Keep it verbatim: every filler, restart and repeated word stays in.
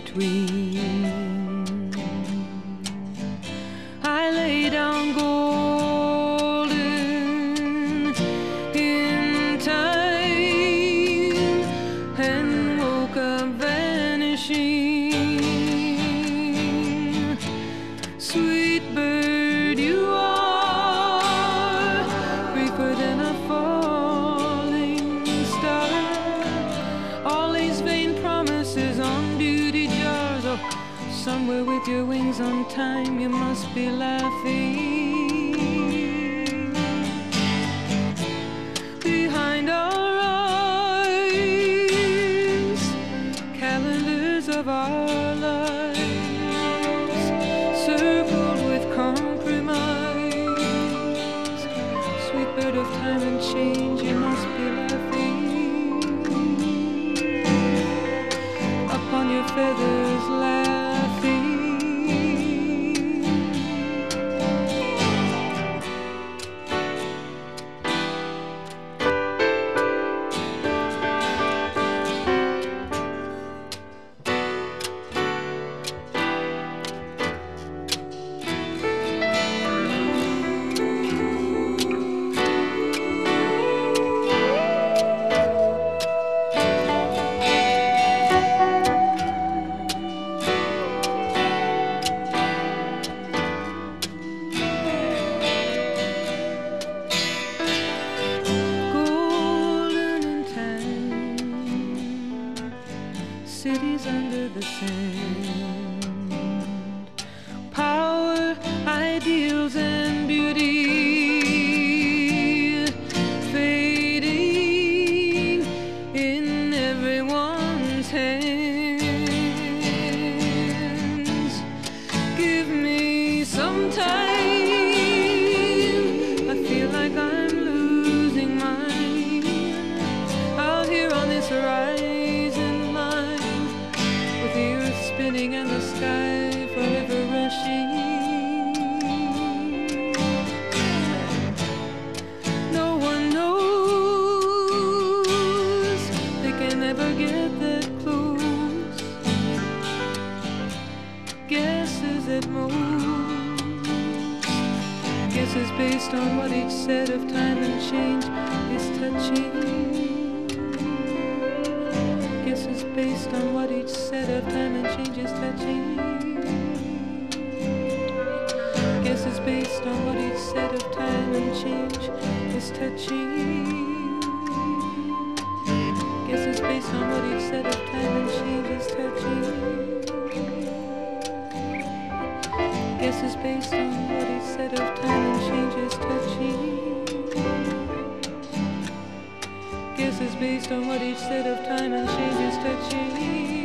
between. I lay down golden in time and woke up vanishing. Sweet bird, you are briefer than a falling star. All these vain promises on duty jars. Oh, somewhere with your wings on time, you must be laughing. Behind our eyes, calendars of our lives, circled with compromise. Sweet bird of time and change, you must be laughing. Upon your feathers laughing. Cities under the sand, power, ideals, and beauty fading in everyone's hands. Give me some time, I feel like I'm losing mine out here on this horizon. Spinning and the sky forever rushing. No one knows, they can never get that close. Guesses at most, guesses based on what each set of time and change is touching. Guesses based on what each set of time and change is touching. Guesses based on what each set of time and change is touching. Guesses based on what each set of time and change is touching. Guesses based on what each set of time and change is touching. Guesses based on what each set of time and change is touching.